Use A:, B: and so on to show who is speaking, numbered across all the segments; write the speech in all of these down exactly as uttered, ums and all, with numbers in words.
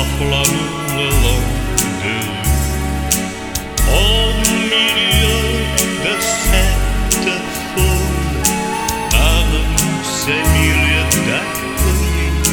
A: l'amour le long de rue. Au milieu de cette foule, par ces milliers d'inconnus,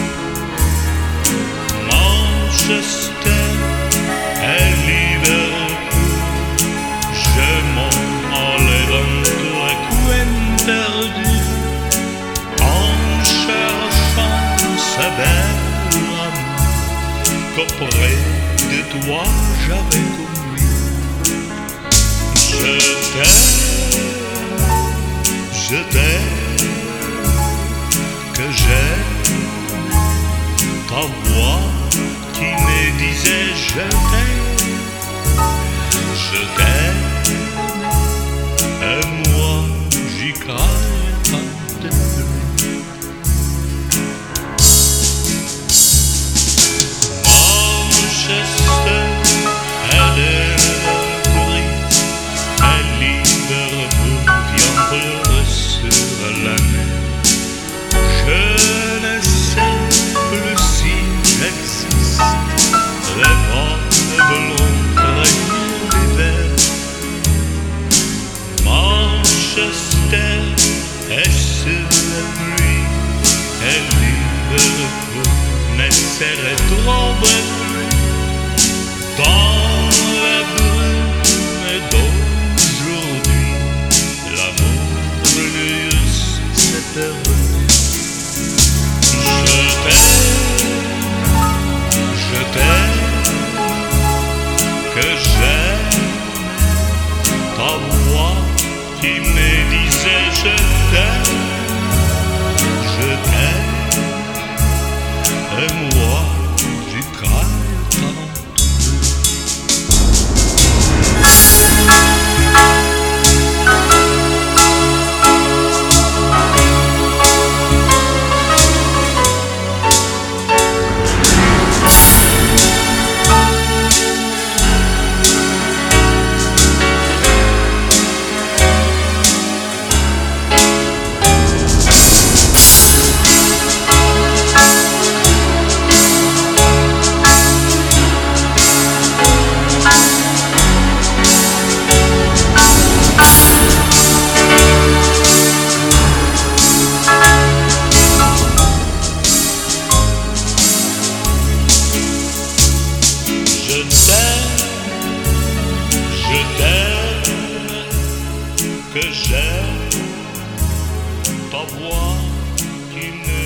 A: Manchester et Liverpool, je m'en allais dans tous les coins perdus, en cherchant ce bel amour qu'auprès de toi j'avais connu. Je t'aime, je t'aime, que j'aime ta voix qui me disait je t'aime, je t'aime, et moi j'y croyais pas de lui. Manchester, elle est grise, et Liverpool vient pleurer sur la mer. Je ne sais plus si j'existe, les vents blonds traînent l'hiver. Manchester est sur la pluie, et Liverpool ne serait trop plus. Dans la brume d'aujourd'hui, l'amour lui s'est perdu. Je t'aime, je t'aime, que j'aime ta voix qui me disait je t'aime, je t'aime, et moi j'y croyais tant. Je t'aime, que j'aime ta voix qui me